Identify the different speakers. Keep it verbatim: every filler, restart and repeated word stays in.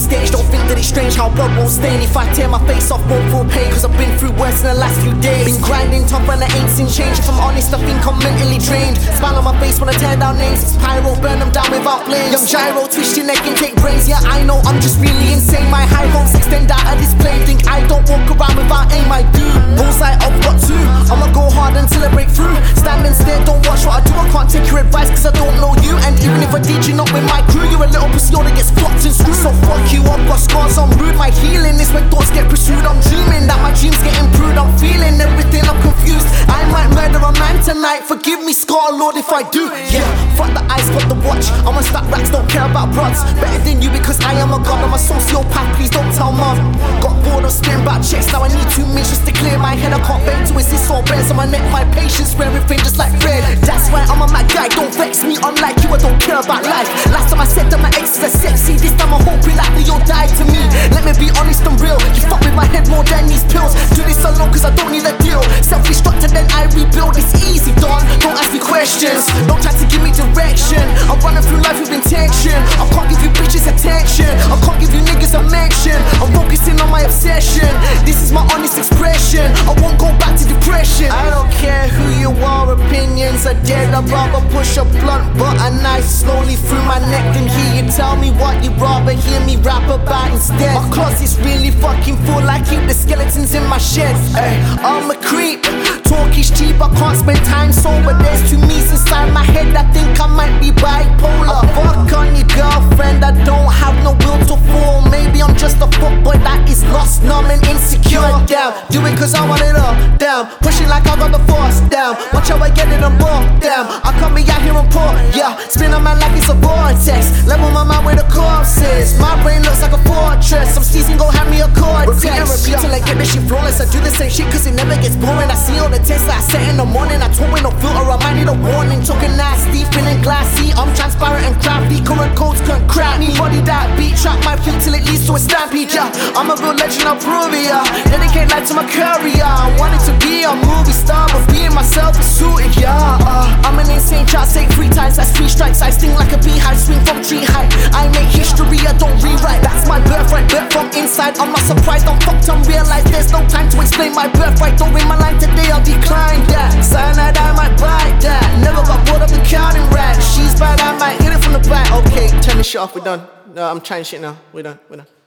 Speaker 1: stage. Don't think that it's strange how blood won't stain. If I tear my face off, won't feel pain, cause I've been through worse in the last few days. Been grinding tough and I ain't seen change. If I'm honest, I think I'm mentally drained. Smile on my face when I tear down names. It's pyro, burn them down without flames. Young gyro, twist your neck and take brains. Yeah, I know, I'm just really insane. My high hopes extend out of this plane. Think I don't walk around without aim, I do. Bullseye, I've got two. I'ma go hard until I break through. Stand and stare, don't watch what I do. I can't take your advice cause I don't know you. And even if I did, you're not with my crew. You're a little pussy that gets flopped and screwed. So fuck you, I've got scars, I'm rude. My healing is when thoughts get pursued. I'm dreaming that my dreams get improved. I'm feeling everything, I'm confused. I might murder a man tonight. Forgive me, Scar Lord, if I do. Yeah, fuck the eyes, fuck the watch. I'ma stack racks, don't care about broads. Better than you because I am a god. I'm a sociopath, please don't tell mom. Got bored of staring back checks. Now I need two minutes just to clear my head. I can't bend to assist or bears on my neck. My patience, rare everything just like bread. That's why I'm a mad guy. Don't vex me, unlike you, I don't care about life. Last time I said that my exes are sexy. This time I'm hoping that they all die to me. Let me be honest and real. You fuck with my head more than these pills. Do this alone cause I don't need a deal. Self-destructed then I rebuild. It's easy, done. Don't ask me questions. Don't try to give me direction. I'm running through life with intention. I can't give you bitches attention. I can't give you niggas a mention. I'm focusing on my obsession. This is my honest expression. I won't go back to depression. I don't care who you are, opinions are dead. I'd rather push a blunt but a knife slowly through my neck than hear you tell me what you'd rather hear me rap about instead. My closet's really fucking full. I keep the skeletons in my shed. Ay, I'm a creep. Talk is cheap, I can't spend time sober. There's two me's inside my head. I think I might be bipolar. I fuck on your girlfriend, I don't have no will to fall. Maybe I'm just a fuckboy that is lost, numb and insecure. Damn, do it cause I want it all. Damn, pushing like I got the force. Damn, watch how I get it on board. Damn, I come be out here and pour. Yeah, spin a man like it's a vortex. Level my mind with the corpses. My brain looks like a fortress. Some season gon' have me a cortex. Repeat and repeat till I get this shit flawless. I do the same shit cause it never gets boring. I see all the tests that I set in the morning. I talk with no filter, I might need a warning. Talking nasty, feeling glassy. I'm transparent and crafty. Current codes can't crack me. Body that beat, trap my feet till it leads to a stampede. Yeah, I'm a real legend, I'll prove it. Yeah, dedicate life to my career. I wanted to be a movie star, but being myself is suited. Yeah, uh, I'm an insane child, say three times. That's three strikes. I sting like a beehive, swing from tree height. I make history, I don't rewrite. That's my birthright, birth from inside. I'm not surprised, I'm fucked, I'm realized there's no time to explain my birthright. Don't win my line today, I'll decline that. Cyanide, I might buy that. Never got bored of the counting rats. She's bad, I might hit it from the back. Okay, turn this shit off, we're done. No, I'm trying shit now, we're done, we're done.